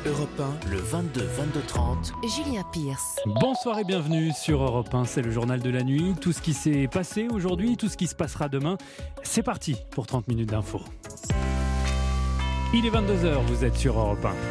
Europe 1, le 22-22-30. Julien Pierce. Bonsoir et bienvenue sur Europe 1, c'est le journal de la nuit. Tout ce qui s'est passé aujourd'hui, tout ce qui se passera demain. C'est parti pour 30 minutes d'info. Il est 22h, vous êtes sur Europe 1.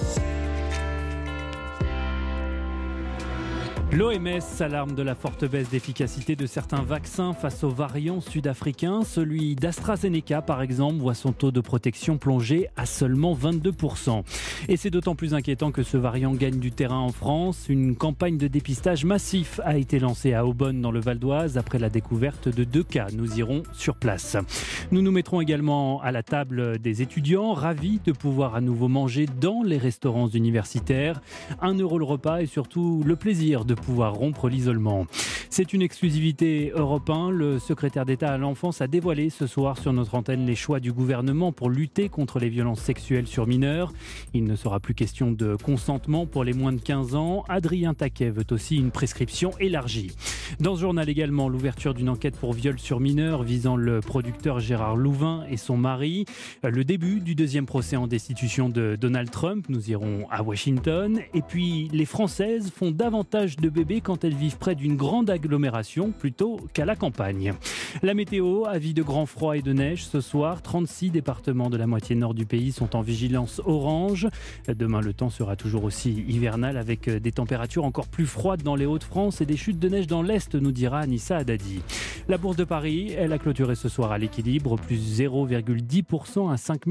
L'OMS s'alarme de la forte baisse d'efficacité de certains vaccins face aux variants sud-africains. Celui d'AstraZeneca, par exemple, voit son taux de protection plonger à seulement 22%. Et c'est d'autant plus inquiétant que ce variant gagne du terrain en France. Une campagne de dépistage massif a été lancée à Aubonne, dans le Val-d'Oise, après la découverte de 2 cas. Nous irons sur place. Nous nous mettrons également à la table des étudiants, ravis de pouvoir à nouveau manger dans les restaurants universitaires. 1 € le repas et surtout le plaisir de pouvoir rompre l'isolement. C'est une exclusivité Europe 1. Le secrétaire d'État à l'enfance a dévoilé ce soir sur notre antenne les choix du gouvernement pour lutter contre les violences sexuelles sur mineurs. Il ne sera plus question de consentement pour les moins de 15 ans. Adrien Taquet veut aussi une prescription élargie. Dans ce journal également, l'ouverture d'une enquête pour viol sur mineurs visant le producteur Gérard Louvain et son mari. Le début du 2e procès en destitution de Donald Trump. Nous irons à Washington. Et puis, les Françaises font davantage de bébés quand elles vivent près d'une grande agglomération plutôt qu'à la campagne. La météo, avis de grand froid et de neige ce soir. 36 départements de la moitié nord du pays sont en vigilance orange. Demain, le temps sera toujours aussi hivernal avec des températures encore plus froides dans les Hauts-de-France et des chutes de neige dans l'Est, nous dira Anissa Haddadi. La Bourse de Paris, elle a clôturé ce soir à l'équilibre, plus 0,10% à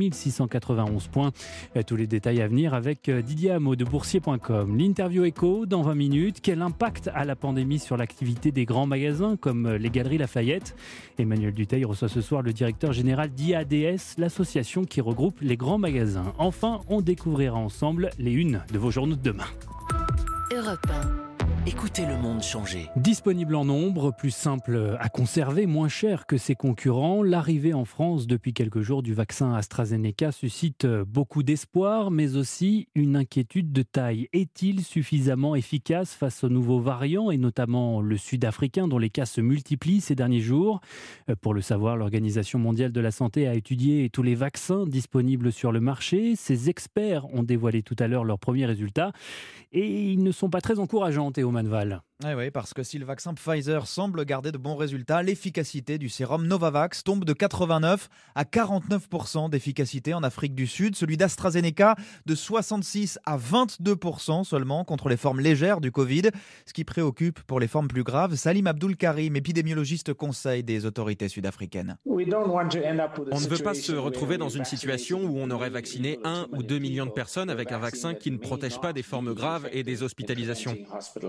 5691 points. Tous les détails à venir avec Didier Hameau de boursier.com. L'interview écho dans 20 minutes. Quel impact a la pandémie sur l'activité des grands magasins comme les Galeries Lafayette? Emmanuel Dutheil reçoit ce soir le directeur général d'IADS, l'association qui regroupe les grands magasins. Enfin, on découvrira ensemble les unes de vos journaux de demain. Europe 1. Écoutez le monde changer. Disponible en nombre, plus simple à conserver, moins cher que ses concurrents, l'arrivée en France depuis quelques jours du vaccin AstraZeneca suscite beaucoup d'espoir, mais aussi une inquiétude de taille. Est-il suffisamment efficace face aux nouveaux variants, et notamment le sud-africain dont les cas se multiplient ces derniers jours? Pour le savoir, l'Organisation mondiale de la santé a étudié tous les vaccins disponibles sur le marché. Ces experts ont dévoilé tout à l'heure leurs premiers résultats et ils ne sont pas très encourageants, Théo Manval. Oui, parce que si le vaccin Pfizer semble garder de bons résultats, l'efficacité du sérum Novavax tombe de 89 à 49% d'efficacité en Afrique du Sud. Celui d'AstraZeneca de 66 à 22% seulement contre les formes légères du Covid. Ce qui préoccupe pour les formes plus graves, Salim Abdul Karim, épidémiologiste conseil des autorités sud-africaines. On ne veut pas se retrouver dans une situation où on aurait vacciné 1 ou 2 millions de personnes avec un vaccin qui ne protège pas des formes graves et des hospitalisations.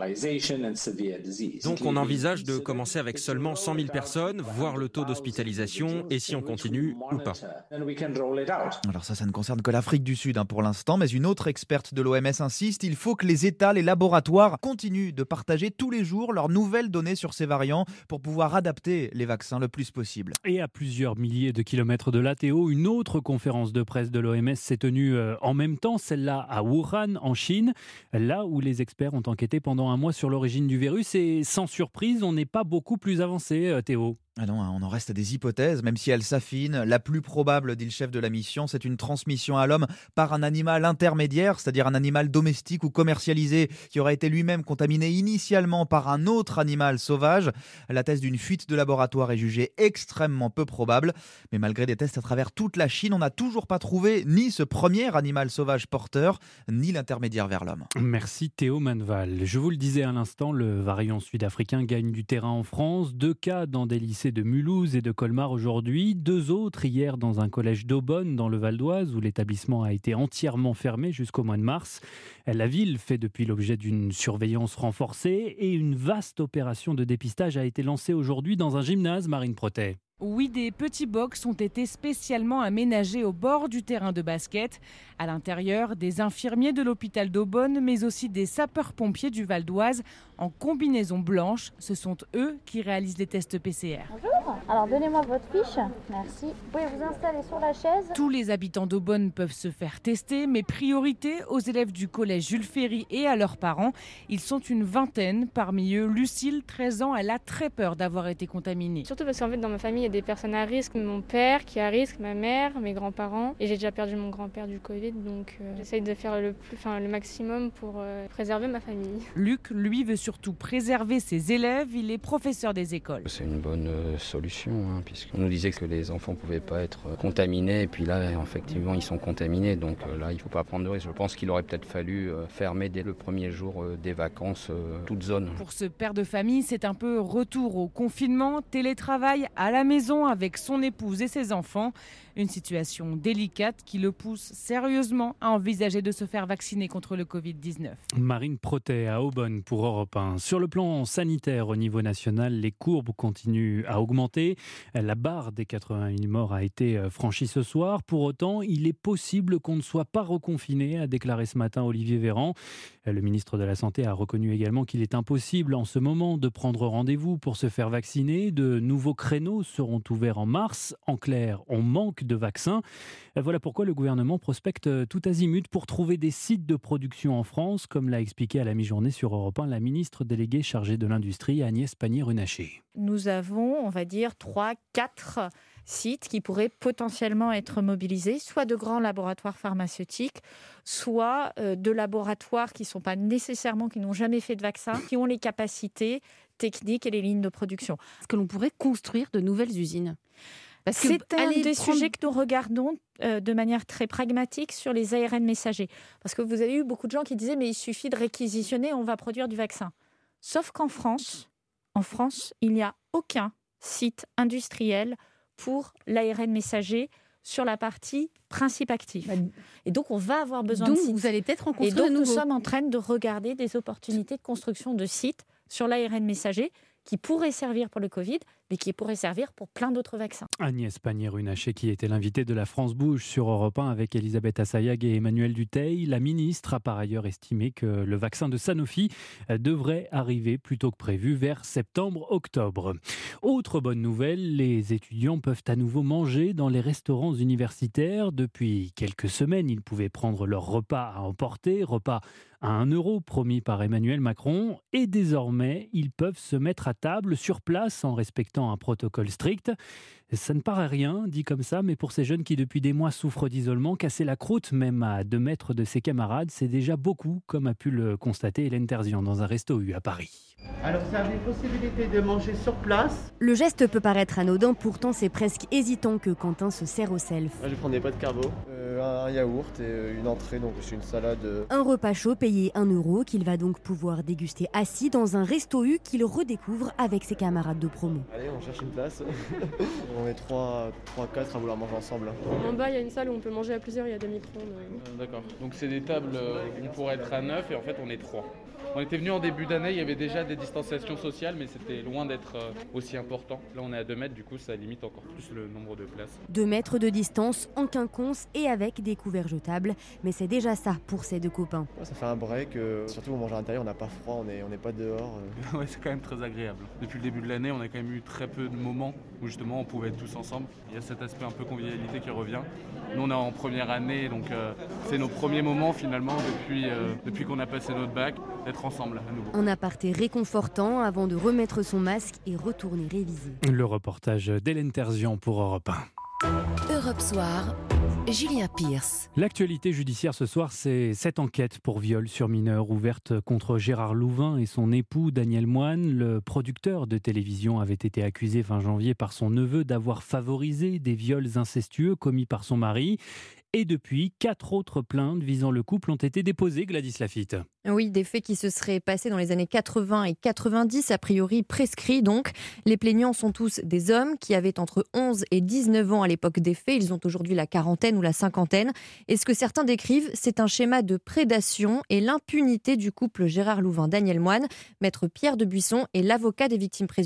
Donc on envisage de commencer avec seulement 100 000 personnes, voir le taux d'hospitalisation et si on continue ou pas. Alors ça ne concerne que l'Afrique du Sud pour l'instant, mais une autre experte de l'OMS insiste, il faut que les États, les laboratoires continuent de partager tous les jours leurs nouvelles données sur ces variants pour pouvoir adapter les vaccins le plus possible. Et à plusieurs milliers de kilomètres de là, Théo, une autre conférence de presse de l'OMS s'est tenue en même temps, celle-là à Wuhan, en Chine, là où les experts ont enquêté pendant un mois sur l'origine du virus et sans surprise, on n'est pas beaucoup plus avancé, Théo. Ah non, on en reste à des hypothèses, même si elles s'affinent. La plus probable, dit le chef de la mission, c'est une transmission à l'homme par un animal intermédiaire, c'est-à-dire un animal domestique ou commercialisé qui aurait été lui-même contaminé initialement par un autre animal sauvage. La thèse d'une fuite de laboratoire est jugée extrêmement peu probable. Mais malgré des tests à travers toute la Chine, on n'a toujours pas trouvé ni ce premier animal sauvage porteur, ni l'intermédiaire vers l'homme. Merci Théo Manval. Je vous le disais à l'instant, le variant sud-africain gagne du terrain en France. 2 cas dans des lycées de Mulhouse et de Colmar aujourd'hui, 2 autres hier dans un collège d'Aubonne dans le Val-d'Oise où l'établissement a été entièrement fermé jusqu'au mois de mars. La ville fait depuis l'objet d'une surveillance renforcée et une vaste opération de dépistage a été lancée aujourd'hui dans un gymnase, Marine Protet. Oui, des petits box ont été spécialement aménagés au bord du terrain de basket. À l'intérieur, des infirmiers de l'hôpital d'Aubonne, mais aussi des sapeurs-pompiers du Val-d'Oise en combinaison blanche. Ce sont eux qui réalisent les tests PCR. Bonjour, alors donnez-moi votre fiche, merci. Vous pouvez vous installer sur la chaise. Tous les habitants d'Aubonne peuvent se faire tester, mais priorité aux élèves du collège Jules Ferry et à leurs parents. Ils sont une vingtaine. Parmi eux, Lucille, 13 ans, elle a très peur d'avoir été contaminée. Surtout parce qu'en fait, dans ma famille, il y a des personnes à risque. Mon père qui est à risque, ma mère, mes grands-parents. Et j'ai déjà perdu mon grand-père du Covid, donc j'essaye de faire le maximum pour préserver ma famille. Luc, lui, veut surtout préserver ses élèves. Il est professeur des écoles. C'est une bonne solution, puisqu'on nous disait que les enfants ne pouvaient pas être contaminés. Et puis là, effectivement, ils sont contaminés. Donc là, il ne faut pas prendre de risque. Je pense qu'il aurait peut-être fallu fermer dès le premier jour des vacances toute zone. Pour ce père de famille, c'est un peu retour au confinement, télétravail à la maison avec son épouse et ses enfants. Une situation délicate qui le pousse sérieusement à envisager de se faire vacciner contre le Covid-19. Marine Protet à Aubonne pour Europe 1. Sur le plan sanitaire au niveau national, les courbes continuent à augmenter. La barre des 80 000 morts a été franchie ce soir. Pour autant, il est possible qu'on ne soit pas reconfiné, a déclaré ce matin Olivier Véran. Le ministre de la Santé a reconnu également qu'il est impossible en ce moment de prendre rendez-vous pour se faire vacciner. De nouveaux créneaux seront ouverts en mars. En clair, on manque de vaccins. Voilà pourquoi le gouvernement prospecte tout azimut pour trouver des sites de production en France, comme l'a expliqué à la mi-journée sur Europe 1 la ministre déléguée chargée de l'Industrie, Agnès Pannier-Runacher. Nous avons, on va dire, 3-4 sites qui pourraient potentiellement être mobilisés, soit de grands laboratoires pharmaceutiques, soit de laboratoires qui n'ont jamais fait de vaccin, qui ont les capacités techniques et les lignes de production. Est-ce que l'on pourrait construire de nouvelles usines ? C'est un des sujets que nous regardons de manière très pragmatique sur les ARN messagers. Parce que vous avez eu beaucoup de gens qui disaient mais il suffit de réquisitionner, on va produire du vaccin. Sauf qu'en France, il n'y a aucun site industriel pour l'ARN messager sur la partie principe actif. Et donc, on va avoir besoin de sites. Vous allez peut-être en construire de nouveaux. Et donc, nous sommes en train de regarder des opportunités de construction de sites sur l'ARN messager qui pourrait servir pour le Covid, mais qui pourrait servir pour plein d'autres vaccins. Agnès Pannier-Runacher, qui était l'invitée de la France Bouge sur Europe 1 avec Elisabeth Assayag et Emmanuel Dutheil. La ministre a par ailleurs estimé que le vaccin de Sanofi devrait arriver plus tôt que prévu vers septembre-octobre. Autre bonne nouvelle, les étudiants peuvent à nouveau manger dans les restaurants universitaires. Depuis quelques semaines, ils pouvaient prendre leur repas à emporter, repas à 1 € promis par Emmanuel Macron. Et désormais, ils peuvent se mettre à table sur place en respectant un protocole strict. Ça ne paraît rien, dit comme ça, mais pour ces jeunes qui depuis des mois souffrent d'isolement, casser la croûte même à 2 mètres de ses camarades, c'est déjà beaucoup, comme a pu le constater Hélène Terzian dans un resto U à Paris. Alors vous avez possibilité de manger sur place. Le geste peut paraître anodin, pourtant c'est presque hésitant que Quentin se sert au self. Moi, je prends des pâtes carbo, un yaourt et une entrée, donc c'est une salade. Un repas chaud payé 1 € qu'il va donc pouvoir déguster assis dans un resto U qu'il redécouvre avec ses camarades de promo. Allez, on cherche une place. On est 3-4 à vouloir manger ensemble. En bas, il y a une salle où on peut manger à plusieurs, il y a des micro-ondes. D'accord, donc c'est des tables où on pourrait être à 9 et en fait on est 3. On était venus en début d'année, il y avait déjà des distanciations sociales, mais c'était loin d'être aussi important. Là, on est à 2 mètres, du coup, ça limite encore plus le nombre de places. 2 mètres de distance, en quinconce et avec des couverts jetables. Mais c'est déjà ça pour ces 2 copains. Ouais, ça fait un break, surtout on mange à l'intérieur, on n'a pas froid, on n'est pas dehors. Ouais, c'est quand même très agréable. Depuis le début de l'année, on a quand même eu très peu de moments où justement on pouvait être tous ensemble. Il y a cet aspect un peu convivialité qui revient. Nous, on est en première année, donc c'est nos premiers moments finalement depuis qu'on a passé notre bac, d'être ensemble à nouveau. Un aparté réconfortant avant de remettre son masque et retourner réviser. Le reportage d'Hélène Terzian pour Europe 1. Europe Soir, Julien Pierce. L'actualité judiciaire ce soir, c'est cette enquête pour viol sur mineur ouverte contre Gérard Louvain et son époux Daniel Moine. Le producteur de télévision avait été accusé fin janvier par son neveu d'avoir favorisé des viols incestueux commis par son mari. Et depuis, 4 autres plaintes visant le couple ont été déposées, Gladys Laffitte. Oui, des faits qui se seraient passés dans les années 80 et 90, a priori prescrits donc. Les plaignants sont tous des hommes qui avaient entre 11 et 19 ans à l'époque des faits. Ils ont aujourd'hui la quarantaine ou la cinquantaine. Et ce que certains décrivent, c'est un schéma de prédation et l'impunité du couple Gérard Louvain-Daniel Moine. Maître Pierre de Buisson est l'avocat des victimes présumées.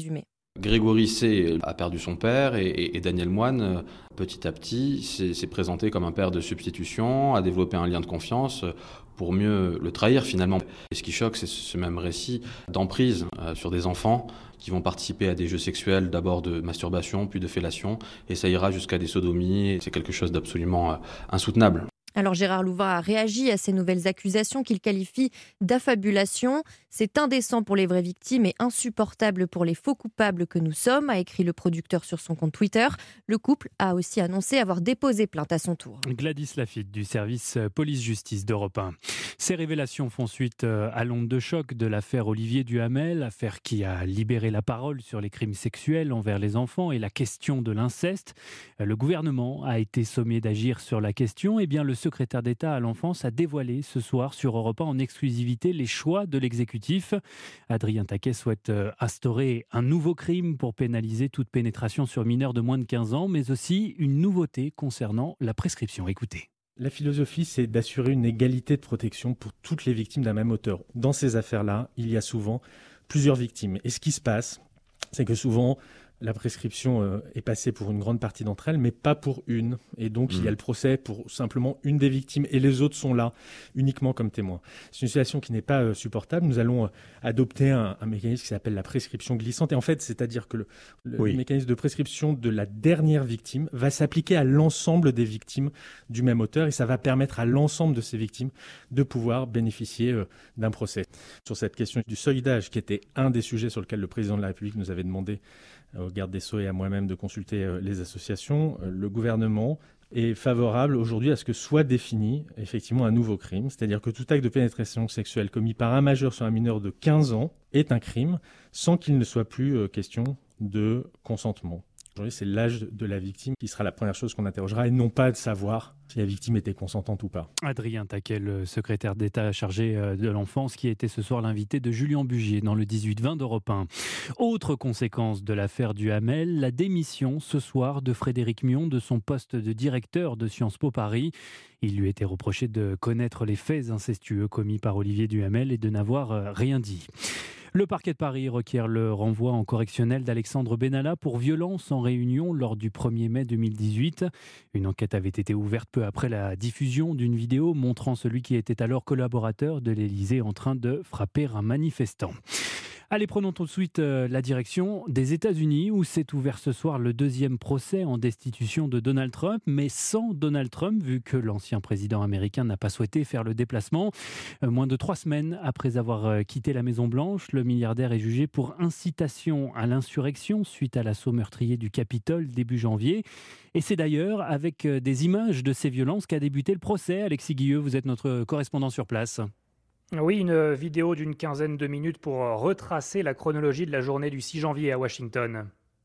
Grégory C a perdu son père et Daniel Moine, petit à petit, s'est présenté comme un père de substitution, a développé un lien de confiance pour mieux le trahir finalement. Et ce qui choque, c'est ce même récit d'emprise sur des enfants qui vont participer à des jeux sexuels, d'abord de masturbation, puis de fellation, et ça ira jusqu'à des sodomies. C'est quelque chose d'absolument insoutenable. Alors Gérard Louvain a réagi à ces nouvelles accusations qu'il qualifie d'affabulation. C'est indécent pour les vraies victimes et insupportable pour les faux coupables que nous sommes, a écrit le producteur sur son compte Twitter. Le couple a aussi annoncé avoir déposé plainte à son tour. Gladys Lafitte du service police-justice d'Europe 1. Ces révélations font suite à l'onde de choc de l'affaire Olivier Duhamel, affaire qui a libéré la parole sur les crimes sexuels envers les enfants et la question de l'inceste. Le gouvernement a été sommé d'agir sur la question. Eh bien, le secrétaire d'État à l'enfance a dévoilé ce soir sur Europe 1 en exclusivité les choix de l'exécutif. Adrien Taquet souhaite instaurer un nouveau crime pour pénaliser toute pénétration sur mineurs de moins de 15 ans, mais aussi une nouveauté concernant la prescription. Écoutez. La philosophie, c'est d'assurer une égalité de protection pour toutes les victimes d'un même auteur. Dans ces affaires-là, il y a souvent plusieurs victimes. Et ce qui se passe, c'est que souvent, la prescription est passée pour une grande partie d'entre elles, mais pas pour une. Et donc, il y a le procès pour simplement une des victimes et les autres sont là uniquement comme témoins. C'est une situation qui n'est pas supportable. Nous allons adopter un mécanisme qui s'appelle la prescription glissante. Et en fait, c'est-à-dire que le mécanisme de prescription de la dernière victime va s'appliquer à l'ensemble des victimes du même auteur et ça va permettre à l'ensemble de ces victimes de pouvoir bénéficier d'un procès. Sur cette question du seuil d'âge, qui était un des sujets sur lesquels le président de la République nous avait demandé au garde des Sceaux et à moi-même de consulter les associations, le gouvernement est favorable aujourd'hui à ce que soit défini effectivement un nouveau crime, c'est-à-dire que tout acte de pénétration sexuelle commis par un majeur sur un mineur de 15 ans est un crime sans qu'il ne soit plus question de consentement. Aujourd'hui, c'est l'âge de la victime qui sera la première chose qu'on interrogera et non pas de savoir si la victime était consentante ou pas. Adrien Taquet, le secrétaire d'État chargé de l'enfance, qui était ce soir l'invité de Julien Bugier dans le 18-20 d'Europe 1. Autre conséquence de l'affaire Duhamel, la démission ce soir de Frédéric Mion de son poste de directeur de Sciences Po Paris. Il lui était reproché de connaître les faits incestueux commis par Olivier Duhamel et de n'avoir rien dit. Le parquet de Paris requiert le renvoi en correctionnel d'Alexandre Benalla pour violence en réunion lors du 1er mai 2018. Une enquête avait été ouverte peu après la diffusion d'une vidéo montrant celui qui était alors collaborateur de l'Élysée en train de frapper un manifestant. Allez, prenons tout de suite la direction des États-Unis où s'est ouvert ce soir le deuxième procès en destitution de Donald Trump, mais sans Donald Trump, vu que l'ancien président américain n'a pas souhaité faire le déplacement. Moins de 3 semaines après avoir quitté la Maison-Blanche, le milliardaire est jugé pour incitation à l'insurrection suite à l'assaut meurtrier du Capitole début janvier. Et c'est d'ailleurs avec des images de ces violences qu'a débuté le procès. Alexis Guilleux, vous êtes notre correspondant sur place. Oui, une vidéo d'une quinzaine de minutes pour retracer la chronologie de la journée du 6 janvier à Washington.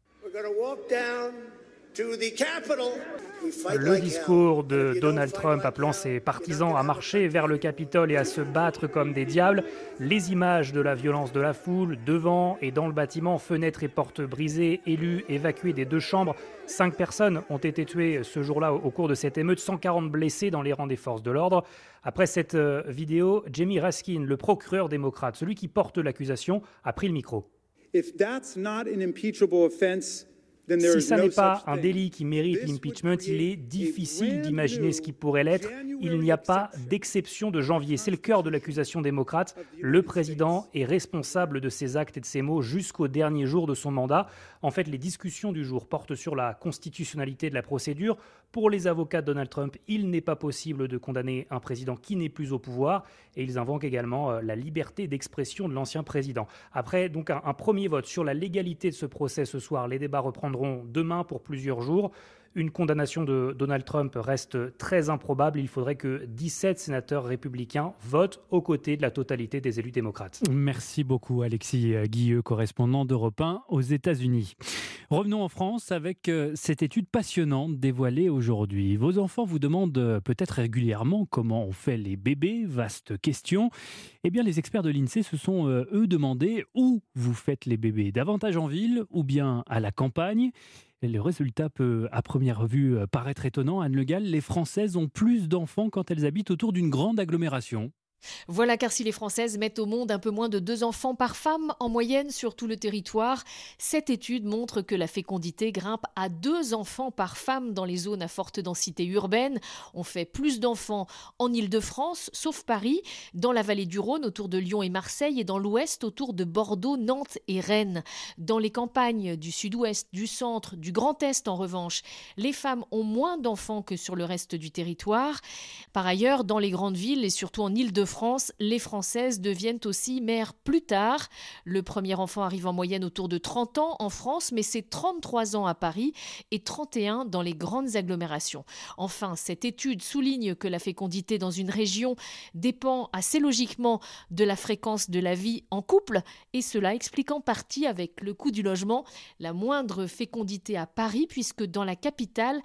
Le discours de Donald Trump appelant ses partisans à marcher vers le Capitole et à se battre comme des diables. Les images de la violence de la foule, devant et dans le bâtiment, fenêtres et portes brisées, élus évacués des 2 chambres. 5 personnes ont été tuées ce jour-là au cours de cette émeute, 140 blessés dans les rangs des forces de l'ordre. Après cette vidéo, Jamie Raskin, le procureur démocrate, celui qui porte l'accusation, a pris le micro. Si ça n'est pas un délit qui mérite l'impeachment, il est difficile d'imaginer ce qui pourrait l'être. Il n'y a pas d'exception de janvier. C'est le cœur de l'accusation démocrate. Le président est responsable de ses actes et de ses mots jusqu'au dernier jour de son mandat. En fait, les discussions du jour portent sur la constitutionnalité de la procédure. Pour les avocats de Donald Trump, il n'est pas possible de condamner un président qui n'est plus au pouvoir. Et ils invoquent également la liberté d'expression de l'ancien président. Après donc un premier vote sur la légalité de ce procès ce soir, les débats reprendront demain pour plusieurs jours. Une condamnation de Donald Trump reste très improbable. Il faudrait que 17 sénateurs républicains votent aux côtés de la totalité des élus démocrates. Merci beaucoup Alexis Guilleux, correspondant d'Europe 1 aux États-Unis. Revenons en France avec cette étude passionnante dévoilée aujourd'hui. Vos enfants vous demandent peut-être régulièrement comment on fait les bébés, vaste question. Eh bien les experts de l'INSEE se sont eux demandé où vous faites les bébés, davantage en ville ou bien à la campagne. Et le résultat peut, à première vue, paraître étonnant. Anne Le Gall, les Françaises ont plus d'enfants quand elles habitent autour d'une grande agglomération. Voilà, car si les Françaises mettent au monde un peu moins de 2 enfants par femme en moyenne sur tout le territoire, cette étude montre que la fécondité grimpe à 2 enfants par femme dans les zones à forte densité urbaine. On fait plus d'enfants en Île-de-France, sauf Paris, dans la vallée du Rhône autour de Lyon et Marseille et dans l'ouest autour de Bordeaux, Nantes et Rennes. Dans les campagnes du sud-ouest, du centre, du Grand Est en revanche, les femmes ont moins d'enfants que sur le reste du territoire. Par ailleurs, dans les grandes villes et surtout en Île-de-France, les Françaises deviennent aussi mères plus tard. Le premier enfant arrive en moyenne autour de 30 ans en France, mais c'est 33 ans à Paris et 31 dans les grandes agglomérations. Enfin, cette étude souligne que la fécondité dans une région dépend assez logiquement de la fréquence de la vie en couple, et cela explique en partie avec le coût du logement la moindre fécondité à Paris, puisque dans la capitale,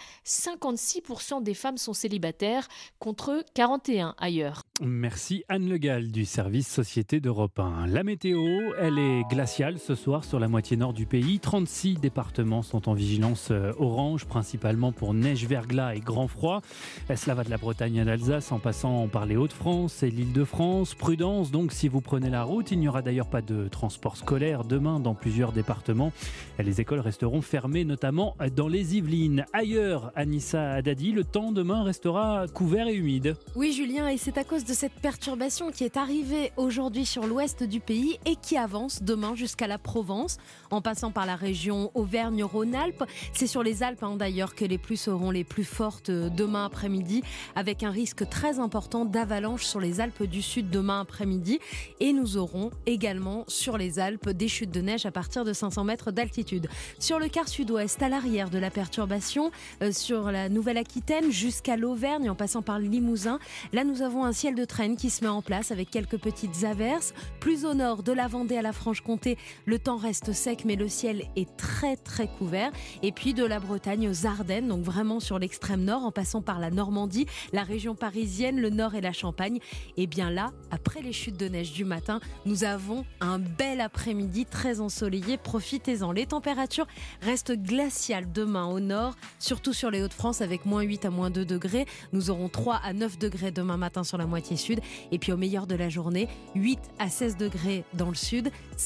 56% des femmes sont célibataires contre 41 ailleurs. Merci Anne Le Gall du service Société d'Europe 1. La météo, elle est glaciale ce soir sur la moitié nord du pays. 36 départements sont en vigilance orange, principalement pour neige, verglas et grand froid. Cela va de la Bretagne à l'Alsace en passant par les Hauts-de-France et l'Île-de-France. Prudence donc si vous prenez la route. Il n'y aura d'ailleurs pas de transport scolaire demain dans plusieurs départements. Les écoles resteront fermées, notamment dans les Yvelines. Ailleurs, Anissa Haddadi, le temps demain restera couvert et humide. Oui Julien, et c'est à cause de cette perturbation qui est arrivée aujourd'hui sur l'ouest du pays et qui avance demain jusqu'à la Provence, en passant par la région Auvergne-Rhône-Alpes. C'est sur les Alpes d'ailleurs que les pluies seront les plus fortes demain après-midi, avec un risque très important d'avalanche sur les Alpes du Sud demain après-midi. Et nous aurons également sur les Alpes des chutes de neige à partir de 500 mètres d'altitude. Sur le quart sud-ouest, à l'arrière de la perturbation, sur la Nouvelle-Aquitaine jusqu'à l'Auvergne, en passant par le Limousin, là nous avons un ciel de traîne qui se met en place avec quelques petites averses. Plus au nord, de la Vendée à la Franche-Comté, le temps reste sec mais le ciel est très très couvert. Et puis de la Bretagne aux Ardennes, donc vraiment sur l'extrême nord, en passant par la Normandie, la région parisienne, le nord et la Champagne. Et bien là, après les chutes de neige du matin, nous avons un bel après-midi très ensoleillé. Profitez-en. Les températures restent glaciales demain au nord, surtout sur les Hauts-de-France avec moins 8 à moins 2 degrés. Nous aurons 3 à 9 degrés demain matin sur la moitié sud. Et puis au meilleur de la journée, 8 à 16 degrés dans le sud,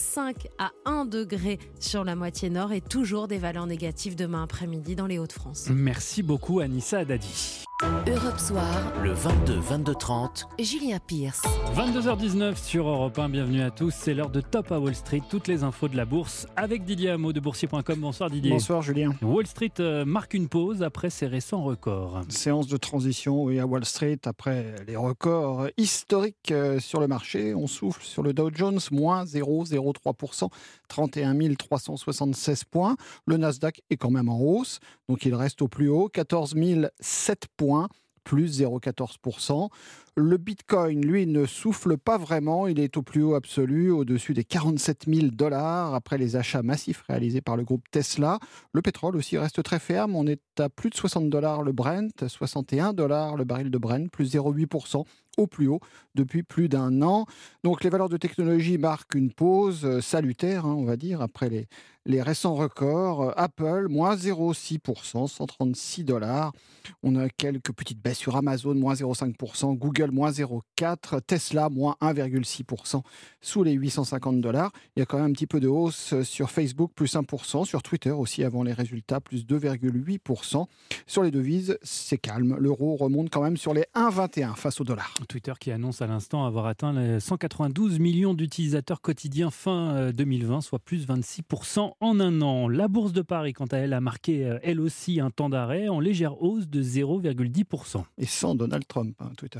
5 à 1 degré sur la moitié nord et toujours des valeurs négatives demain après-midi dans les Hauts-de-France. Merci beaucoup Anissa Haddadi. Europe Soir, le 22-22-30, Julien Pierce. 22h19 sur Europe 1, bienvenue à tous, c'est l'heure de Top à Wall Street, toutes les infos de la bourse avec Didier Hameau de boursier.com. Bonsoir Didier. Bonsoir Julien. Wall Street marque une pause après ses récents records. Séance de transition oui, à Wall Street après les records historiques sur le marché. On souffle sur le Dow Jones, moins 0,03%, 31 376 points. Le Nasdaq est quand même en hausse, donc il reste au plus haut, 14 007 points, plus 0,14%. Le Bitcoin, lui, ne souffle pas vraiment. Il est au plus haut absolu, au-dessus des 47 000 $ après les achats massifs réalisés par le groupe Tesla. Le pétrole aussi reste très ferme. On est à plus de 60 $ le Brent, 61 $ le baril de Brent, plus 0,8% au plus haut depuis plus d'un an. Donc les valeurs de technologie marquent une pause salutaire, on va dire, après les récents records. Apple, moins 0,6%, 136 $. On a quelques petites baisses sur Amazon, moins 0,5%, Google, moins 0,4%, Tesla, moins 1,6%, sous les 850 $. Il y a quand même un petit peu de hausse sur Facebook, plus 1%, sur Twitter aussi avant les résultats, plus 2,8%. Sur les devises, c'est calme. L'euro remonte quand même sur les 1,21 face au dollar. Twitter qui annonce à l'instant avoir atteint les 192 millions d'utilisateurs quotidiens fin 2020, soit plus 26% en un an. La Bourse de Paris, quant à elle, a marqué elle aussi un temps d'arrêt en légère hausse de 0,10%. Et sans Donald Trump, Twitter.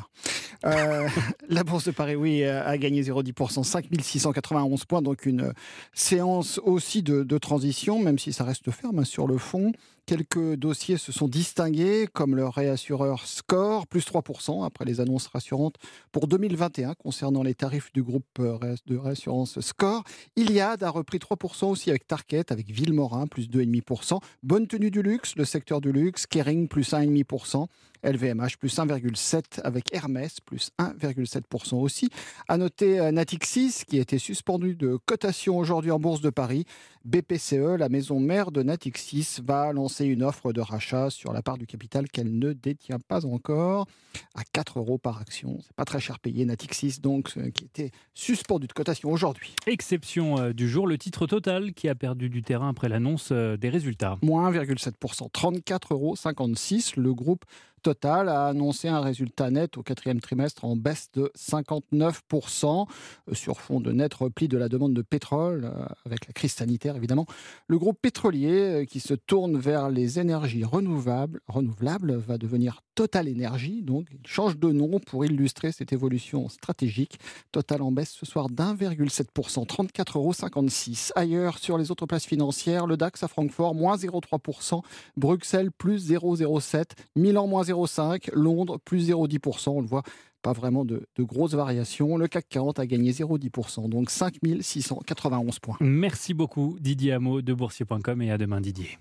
La Bourse de Paris, oui, a gagné 0,10%, 5 691 points, donc une séance aussi de transition, même si ça reste ferme sur le fond. Quelques dossiers se sont distingués, comme le réassureur Score, plus 3%, après les annonces rassurantes pour 2021 concernant les tarifs du groupe de réassurance Score. Iliad a repris 3% aussi avec Tarkett, avec Villemorin, plus 2,5%. Bonne tenue du luxe, le secteur du luxe, Kering, plus 1,5%. LVMH plus 1,7% avec Hermès plus 1,7% aussi. À noter Natixis qui a été suspendu de cotation aujourd'hui en Bourse de Paris. BPCE, la maison mère de Natixis, va lancer une offre de rachat sur la part du capital qu'elle ne détient pas encore à 4 € par action. C'est pas très cher payé. Natixis donc qui était suspendu de cotation aujourd'hui. Exception du jour, le titre Total qui a perdu du terrain après l'annonce des résultats. Moins 1,7%, 34,56 €. Le groupe Total a annoncé un résultat net au 4e trimestre en baisse de 59% sur fond de net repli de la demande de pétrole avec la crise sanitaire évidemment. Le groupe pétrolier qui se tourne vers les énergies renouvelables va devenir Total Énergie, donc il change de nom pour illustrer cette évolution stratégique. Total en baisse ce soir d'1,7%, 34,56 €. Ailleurs, sur les autres places financières, le DAX à Francfort, moins 0,3%, Bruxelles, plus 0,07%, Milan, moins 0,5%, Londres, plus 0,10%. On le voit, pas vraiment de grosses variations. Le CAC 40 a gagné 0,10%, donc 5 691 points. Merci beaucoup Didier Hameau de boursier.com et à demain Didier.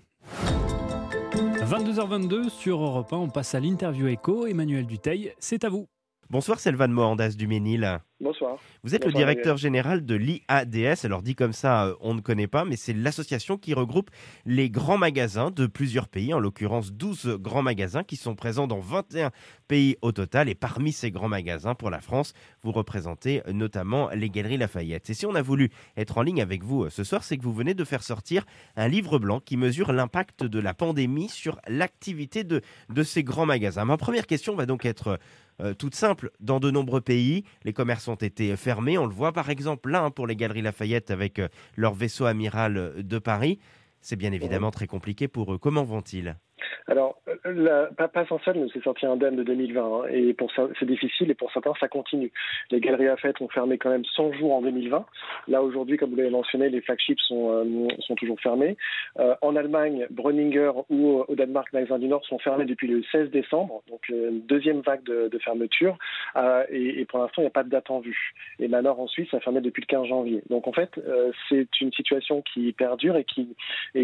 22h22 sur Europe 1, on passe à l'interview écho. Emmanuel Dutheil, c'est à vous. Bonsoir Selvan Mohandas du Ménil. Bonsoir. Vous êtes le directeur général de l'IADS. Alors dit comme ça, on ne connaît pas, mais c'est l'association qui regroupe les grands magasins de plusieurs pays, en l'occurrence 12 grands magasins qui sont présents dans 21 pays au total. Et parmi ces grands magasins, pour la France, vous représentez notamment les Galeries Lafayette. Et si on a voulu être en ligne avec vous ce soir, c'est que vous venez de faire sortir un livre blanc qui mesure l'impact de la pandémie sur l'activité de ces grands magasins. Ma première question va donc être toute simple. Dans de nombreux pays, les commerces ont été fermés. On le voit par exemple là pour les Galeries Lafayette avec leur vaisseau amiral de Paris. C'est bien évidemment très compliqué pour eux. Comment vont-ils ? Alors, pas sans ça, nous s'est sorti indemne de 2020 et pour ça, c'est difficile et pour certains, ça continue. Les Galeries Lafayette ont fermé quand même 100 jours en 2020. Là, aujourd'hui, comme vous l'avez mentionné, les flagships sont toujours fermés. En Allemagne, Breuninger ou au Danemark, Magasins du Nord sont fermés depuis le 16 décembre, donc une deuxième vague de fermeture. Et pour l'instant, il n'y a pas de date en vue. Et Manor en Suisse a fermé depuis le 15 janvier. Donc en fait, c'est une situation qui perdure et qui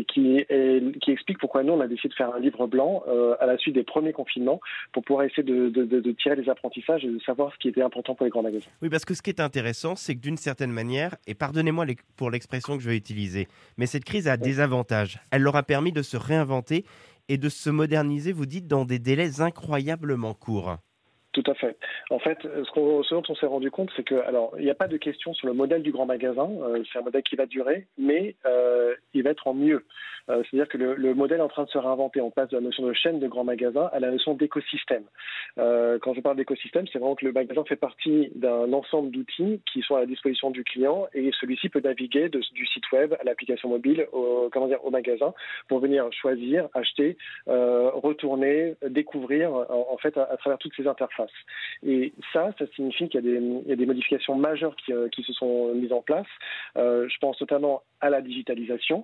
explique pourquoi nous, on a décidé de faire un livre blanc à la suite des premiers confinements pour pouvoir essayer de tirer les apprentissages et de savoir ce qui était important pour les grands magasins. Oui, parce que ce qui est intéressant, c'est que d'une certaine manière, et pardonnez-moi pour l'expression que je vais utiliser, mais cette crise a des avantages. Elle leur a permis de se réinventer et de se moderniser, vous dites, dans des délais incroyablement courts. Tout à fait. En fait, ce dont on s'est rendu compte, c'est que, alors, il n'y a pas de question sur le modèle du grand magasin. C'est un modèle qui va durer, mais il va être en mieux. C'est-à-dire que le modèle est en train de se réinventer. On passe de la notion de chaîne de grands magasins à la notion d'écosystème. Quand je parle d'écosystème, c'est vraiment que le magasin fait partie d'un ensemble d'outils qui sont à la disposition du client et celui-ci peut naviguer du site web à l'application mobile au magasin pour venir choisir, acheter, retourner, découvrir en fait à travers toutes ces interfaces. Et ça signifie qu'il y a des modifications majeures qui se sont mises en place. Je pense notamment à la digitalisation,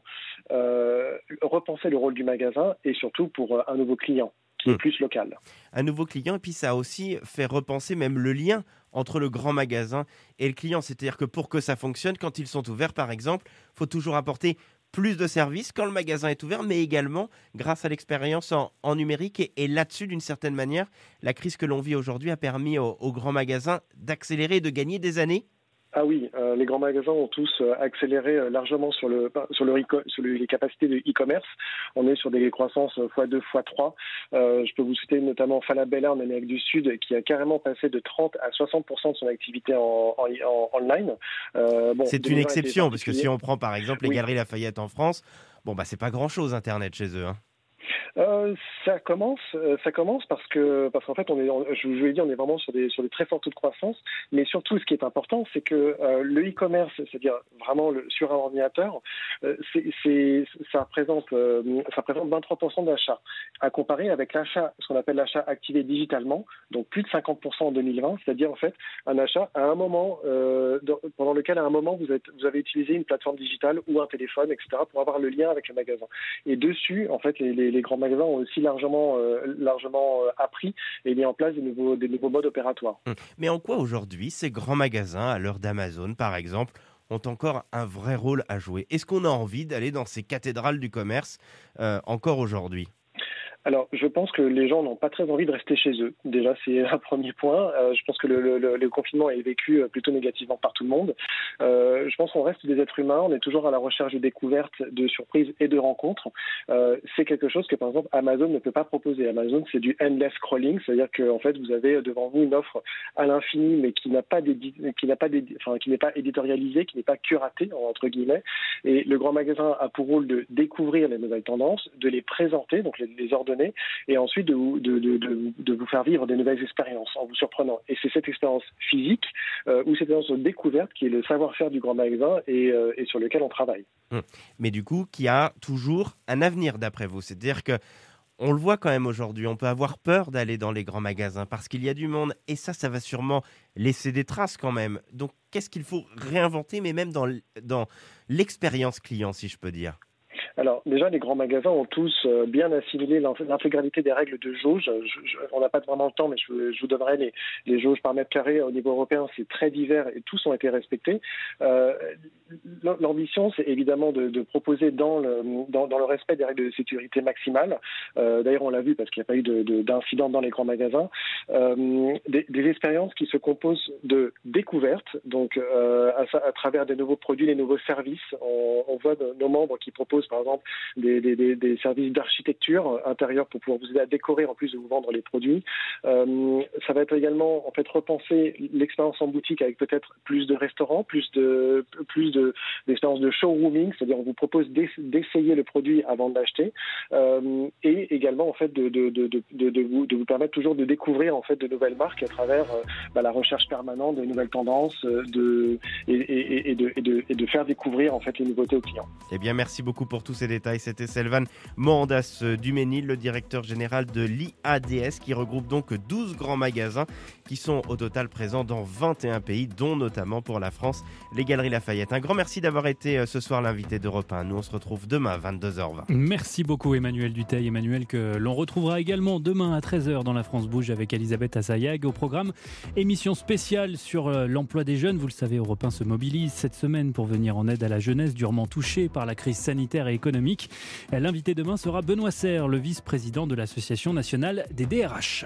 repenser le rôle du magasin et surtout pour un nouveau client qui est plus local. Un nouveau client, et puis ça a aussi fait repenser même le lien entre le grand magasin et le client. C'est-à-dire que pour que ça fonctionne, quand ils sont ouverts par exemple, il faut toujours apporter plus de services quand le magasin est ouvert, mais également grâce à l'expérience en numérique. Et là-dessus, d'une certaine manière, la crise que l'on vit aujourd'hui a permis aux grands magasins d'accélérer et de gagner des années. Ah oui, les grands magasins ont tous accéléré largement sur les capacités de e-commerce. On est sur des croissances x2, x3. Je peux vous citer notamment Falabella en Amérique du Sud qui a carrément passé de 30 à 60% de son activité en online. C'est une exception, parce que si on prend par exemple les Galeries Lafayette en France, c'est pas grand-chose Internet chez eux. Ça commence parce qu'en fait je vous l'ai dit, on est vraiment sur des très forts taux de croissance, mais surtout ce qui est important, c'est que le e-commerce, c'est-à-dire vraiment sur un ordinateur, ça représente 23% d'achat, à comparer avec ce qu'on appelle l'achat activé digitalement, donc plus de 50% en 2020, c'est-à-dire en fait un achat à un moment pendant lequel à un moment vous avez utilisé une plateforme digitale ou un téléphone, etc. pour avoir le lien avec le magasin. Et dessus, en fait, les grands magasins ont aussi largement appris et mis en place des nouveaux modes opératoires. Mais en quoi aujourd'hui ces grands magasins, à l'heure d'Amazon par exemple, ont encore un vrai rôle à jouer ? Est-ce qu'on a envie d'aller dans ces cathédrales du commerce encore aujourd'hui ? Alors, je pense que les gens n'ont pas très envie de rester chez eux. Déjà, c'est un premier point. Je pense que le confinement est vécu plutôt négativement par tout le monde. Je pense qu'on reste des êtres humains. On est toujours à la recherche de découvertes, de surprises et de rencontres. C'est quelque chose que, par exemple, Amazon ne peut pas proposer. Amazon, c'est du endless scrolling, c'est-à-dire que, en fait, vous avez devant vous une offre à l'infini, mais qui n'est pas éditorialisée, qui n'est pas curatée, entre guillemets. Et le grand magasin a pour rôle de découvrir les nouvelles tendances, de les présenter, donc les ordonner, et ensuite de vous faire vivre des nouvelles expériences en vous surprenant. Et c'est cette expérience physique ou cette expérience de découverte qui est le savoir-faire du grand magasin et sur lequel on travaille. Mais du coup, qui a toujours un avenir d'après vous. C'est-à-dire que on le voit quand même aujourd'hui, on peut avoir peur d'aller dans les grands magasins parce qu'il y a du monde et ça va sûrement laisser des traces quand même. Donc qu'est-ce qu'il faut réinventer, mais même dans l'expérience client, si je peux dire? Alors déjà, les grands magasins ont tous bien assimilé l'intégralité des règles de jauge. On n'a pas vraiment le temps, mais je vous donnerai les jauges par mètre carré au niveau européen. C'est très divers et tous ont été respectés. L'ambition, c'est évidemment de proposer dans le respect des règles de sécurité maximale. D'ailleurs, on l'a vu parce qu'il n'y a pas eu d'incident dans les grands magasins. Des expériences qui se composent de découvertes, donc à travers des nouveaux produits, des nouveaux services. On voit nos membres qui proposent par exemple des services d'architecture intérieure pour pouvoir vous aider à décorer en plus de vous vendre les produits. Ça va être également en fait repenser l'expérience en boutique avec peut-être plus de restaurants, plus d'expériences de showrooming, c'est-à-dire on vous propose d'essayer le produit avant de l'acheter et également en fait de vous permettre toujours de découvrir en fait de nouvelles marques à travers la recherche permanente de nouvelles tendances et de faire découvrir en fait les nouveautés aux clients. Eh bien, merci beaucoup pour tous ces détails. C'était Selvan Mohandas Duménil, le directeur général de l'IADS, qui regroupe donc 12 grands magasins qui sont au total présents dans 21 pays, dont notamment pour la France, les Galeries Lafayette. Un grand merci d'avoir été ce soir l'invité d'Europe 1. Nous, on se retrouve demain à 22h20. Merci beaucoup Emmanuel Dutheil. Emmanuel que l'on retrouvera également demain à 13h dans La France Bouge avec Elisabeth Assayag. Au programme, émission spéciale sur l'emploi des jeunes. Vous le savez, Europe 1 se mobilise cette semaine pour venir en aide à la jeunesse durement touchée par la crise sanitaire et économique. L'invité demain sera Benoît Serre, le vice-président de l'Association nationale des DRH.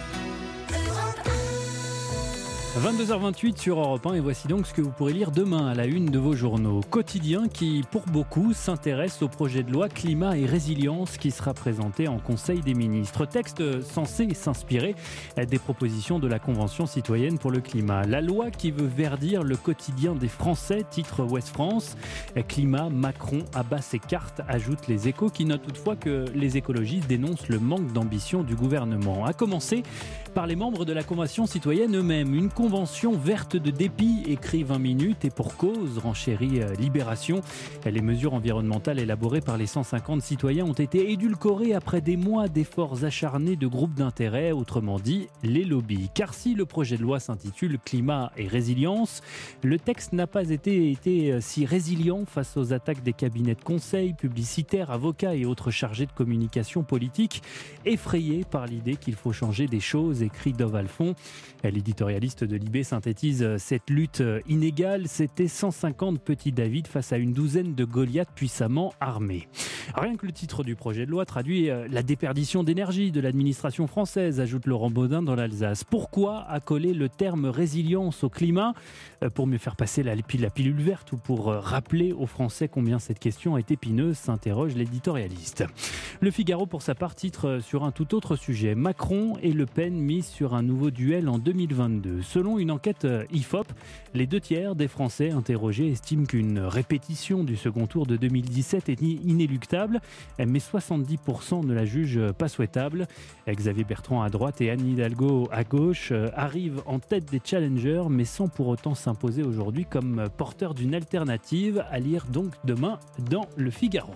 22h28 sur Europe 1 et voici donc ce que vous pourrez lire demain à la une de vos journaux. Quotidien qui, pour beaucoup, s'intéresse au projet de loi climat et résilience qui sera présenté en Conseil des ministres. Texte censé s'inspirer des propositions de la Convention citoyenne pour le climat. La loi qui veut verdir le quotidien des Français, titre Ouest France. Climat, Macron abat ses cartes, ajoute les Échos qui notent toutefois que les écologistes dénoncent le manque d'ambition du gouvernement. À commencer par les membres de la Convention citoyenne eux-mêmes. Une convention verte de dépit, écrit 20 minutes et pour cause, renchérit Libération. Les mesures environnementales élaborées par les 150 citoyens ont été édulcorées après des mois d'efforts acharnés de groupes d'intérêt, autrement dit les lobbies. Car si le projet de loi s'intitule Climat et résilience, le texte n'a pas été si résilient face aux attaques des cabinets de conseil, publicitaires, avocats et autres chargés de communication politique, effrayés par l'idée qu'il faut changer des choses, écrit Dov Alphon. L'éditorialiste de Libé synthétise cette lutte inégale. C'était 150 petits David face à une douzaine de Goliaths puissamment armés. Rien que le titre du projet de loi traduit la déperdition d'énergie de l'administration française, ajoute Laurent Baudin dans l'Alsace. Pourquoi accoler le terme résilience au climat ? Pour mieux faire passer la pilule verte ou pour rappeler aux Français combien cette question est épineuse, s'interroge l'éditorialiste. Le Figaro, pour sa part, titre sur un tout autre sujet. Macron et Le Pen misent sur un nouveau duel en 2022. Selon une enquête IFOP, les 2/3 des Français interrogés estiment qu'une répétition du second tour de 2017 est inéluctable, mais 70% ne la jugent pas souhaitable. Xavier Bertrand à droite et Anne Hidalgo à gauche arrivent en tête des challengers, mais sans pour autant s'imposer aujourd'hui comme porteurs d'une alternative, à lire donc demain dans Le Figaro.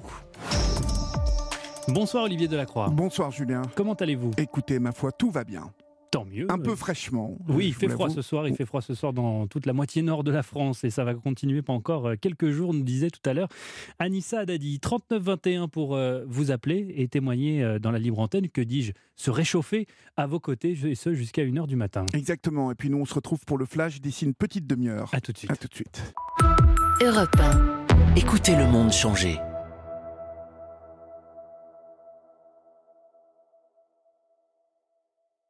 Bonsoir Olivier Delacroix. Bonsoir Julien. Comment allez-vous ? Écoutez, ma foi, tout va bien. Tant mieux. Un peu fraîchement. Oui, il fait froid ce soir. Il fait froid ce soir dans toute la moitié nord de la France et ça va continuer pour encore quelques jours, nous disait tout à l'heure Anissa Haddadi. 3921 pour vous appeler et témoigner dans la libre antenne, que dis-je, se réchauffer à vos côtés, et ce jusqu'à 1h du matin. Exactement. Et puis nous, on se retrouve pour le flash d'ici une petite demi-heure. À tout de suite. À tout de suite. Europe 1. Écoutez le monde changer.